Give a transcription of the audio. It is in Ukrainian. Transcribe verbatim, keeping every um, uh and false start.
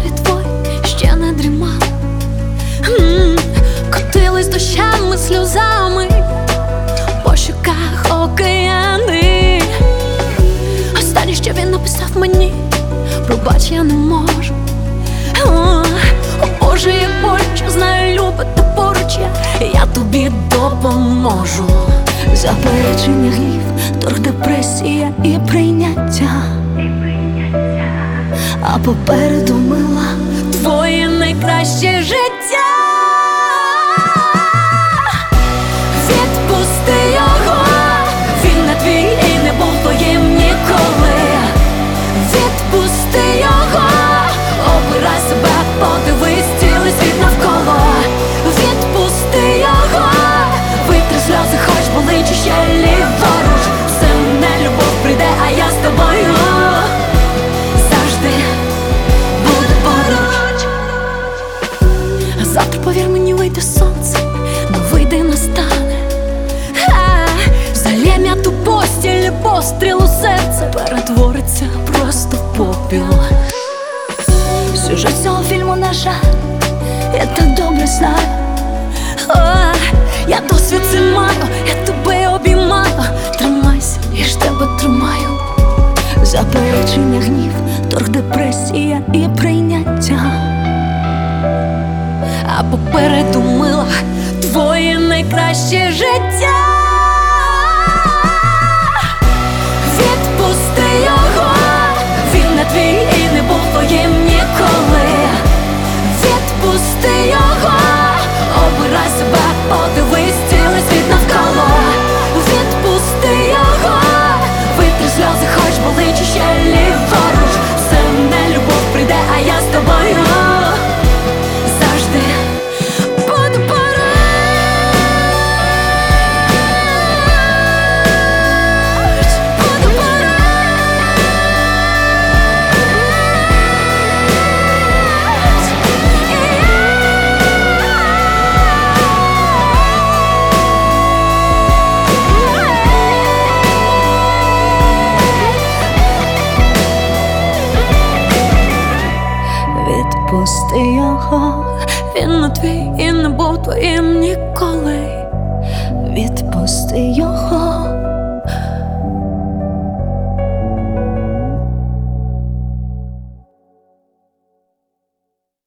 очі твої ще не дрімали, М, котились дощами, сльозами, по щоках океани. Останнє, що він написав мені: пробач, я не можу. О, о Боже, як боляче, знаю, любити поруч я, я тобі допоможу. Заперечення, гнів, торг, депресія і прийняття, а попереду, мила, твоє найкраще життя. Відпусти його, він не твій і не був твоїм ніколи. Відпусти його, обирай себе, подивись цілий світ навколо. Відпусти його, витри сльози, хоч болить ще ліворуч. Все не любов прийде, а я з тобою завжди буду поруч. Завтра, повір мені, вийде сонце, но вийде настане. Залєм ту постіль, постріл у серце перетвориться просто в попіл. Сюжет цього фільму, на жаль, я так добре знаю. О, я досвід це маю, я тебе обіймаю. Тримайся, я ж тебе тримаю. Заперечення, гнів, торг, депресія і прийняття, а попереду, мила, твоє найкраще життя. Відпусти його, він не твій і не був твоїм ніколи. Відпусти його, обирай себе, подивись цілий світ навколо. Відпусти його, витри сльози, хоч болить ще ліворуч. Все не любов прийде, а я з тобою завжди буду поруч. Буду поруч. Відпусти його, він не твій і не був твоїм ніколи. Відпусти його.